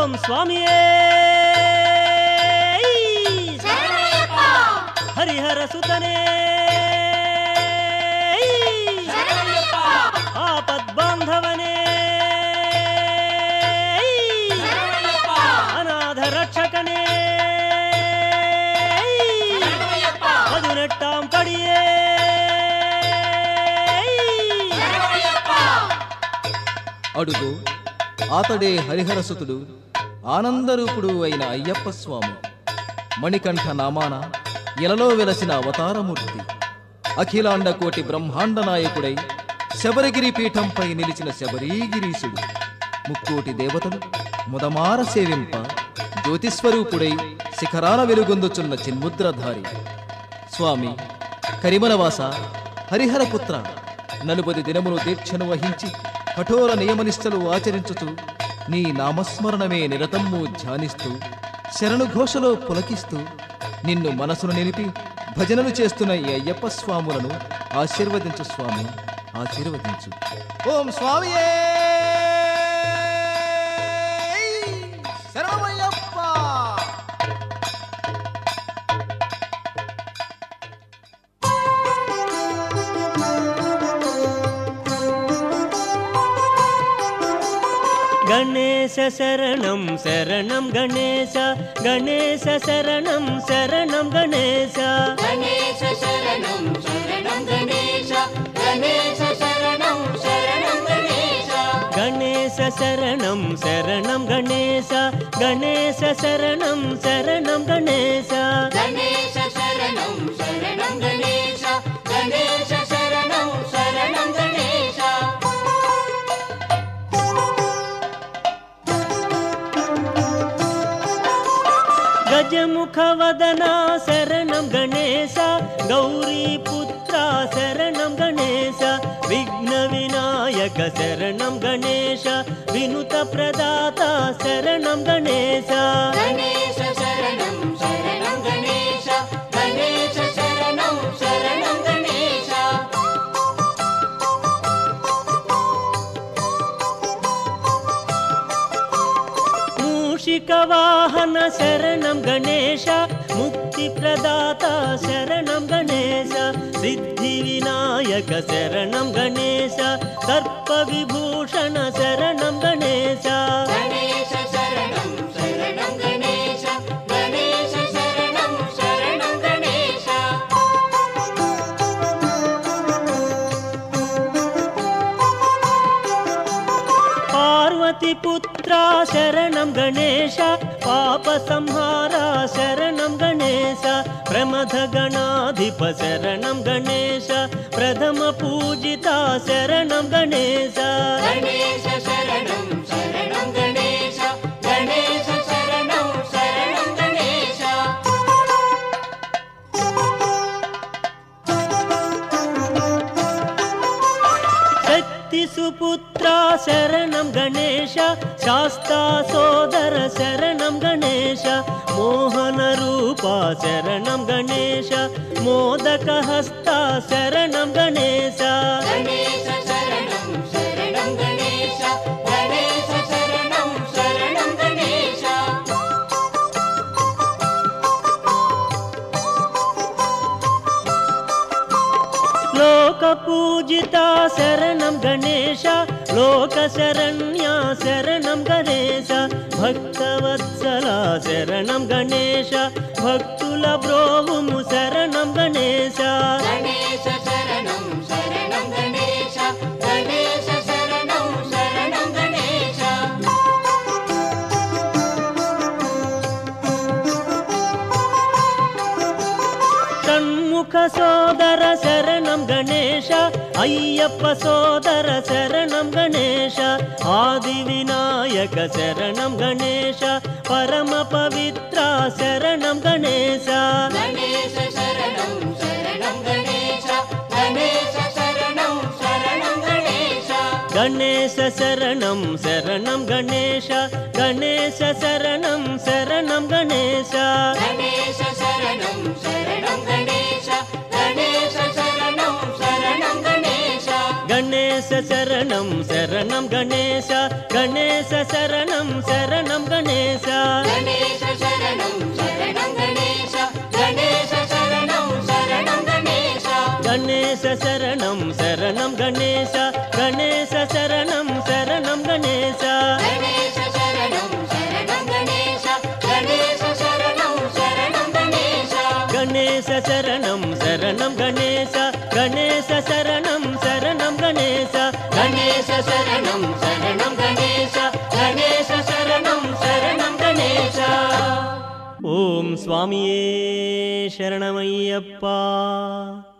ఓం స్వామియే హరిహర సుతనే ఆపద్బాంధవనే అనాథ రక్షకనే పదునెట్టాం పడియే అడుగు ఆతడే హరిహరసుతుడు ఆనందరూపుడు అయిన అయ్యప్ప స్వామి. మణికంఠ నామాన ఇలలో వెలసిన అవతారమూర్తి. అఖిలాండ కోటి బ్రహ్మాండ నాయకుడై శబరిగిరి పీఠంపై నిలిచిన శబరీగిరీశుడు. ముక్కోటి దేవతలు ముదమార సేవింప జ్యోతిస్వరూపుడై శిఖరాల వెలుగొందుచున్న చిన్ముద్రధారి. స్వామి కరిమలవాస హరిహరపుత్ర, 40 దినములు దీక్షను వహించి కఠోర నియమనిష్టలు ఆచరించుతూ నీ నామస్మరణమే నిరతమ్ము ధ్యానిస్తూ శరణుఘోషలో పులకిస్తూ నిన్ను మనసును నిలిపి భజనలు చేస్తున్న ఈ అయ్యప్ప స్వాములను ఆశీర్వదించు స్వామి, ఆశీర్వదించు. ఓం స్వామియే శరణమయ్యప్ప. గణేశ శరణం శరణం గణేశ, గణేశ శరణం శరణం గణేశ, గణేశ శరణం శరణం గణేశ, గణేశ శరణం శరణం గణేశ, గణేశ శరణం శరణం గణేశ, గణేశ శరణం శరణం గణేశ, గణేశ శరణం శరణం గణేశ, గణేశ శరణం శరణం గణేశ. గజముఖ వదన శరణం గణేశ, గౌరీపుత్ర శరణం గణేశ, విఘ్న వినాయక శరణం గణేశ, వినుత ప్రదాత శరణం గణేశ, గణేశ శరణం శరణం గణేశ, గణేశ శరణం శరణం గణేశ. మూషిక వాహన శరణం గణేశ, ముక్తి ప్రదాత శరణం గణేశ, సిద్ధి వినాయక శరణం గణేశ, దర్ప విభూషణ శరణం గణేశ, గణేశ శరణం శరణం గణేశ, గణేశ శరణం శరణం గణేశ. పార్వతి పుత్ర శరణం గణేశ, పాప సంహార శరణం గణేశ, ప్రమథ గణాధిప శరణం గణేశ, ప్రథమ పూజిత శరణం గణేశ, గణేశ శరణం శరణం గణేశ, గణేశ శరణం శరణం గణేశ. శక్తి సుపుత్ర శరణం గణేశ, శాస్తా సోదర శరణం గణేశ, మోహన రూప శరణం గణేశ, మోదక హస్త శరణం గణేశ, గణేశ శరణం శరణం గణేశ, గణేశ శరణం శరణం గణేశ. లోక పూజిత శరణం గణేశ, లోక శరణ్య శరణం గణేశ, భక్తవత్సల శరణం గణేశ, భక్తుల బ్రోవుము శరణం గణేశ, గణేశ శరణం శరణం గణేశ, గణేశ శరణం శరణం గణేశ. షణ్ముఖ సోదర శరణం గణేశ, అయ్యప్ప సోదర శరణం గణేశ, ఆది వినాయక శరణం గణేశ, పరమ పవిత్ర శరణం గణేశ, గణేశ శరణం శరణం గణేశ, గణేశ శరణం శరణం గణేశ. గణేశ శరణం శరణం గణేశ, గణేశ శరణం శరణం గణేశ, గణేశ శరణం శరణం గణేశ, గణేశ శరణం శరణం గణేశ. గణేశ శరణం శరణం గణేశ, గణేశ శరణం శరణం గణేశ. గణేశ శరణం శరణం గణేశ గణేశ శరణం శరణం గణేశ గణేశ శరణం శరణం గణేశ గణేశ శరణం శరణం గణేశ గణేశ శరణం శరణం గణేశ గణేశ శరణం శరణం గణేశ గణేశ శరణం శరణం గణేశ గణేశ శరణం శరణం గణేశ ఓం స్వామియే శరణమయ్యప్ప.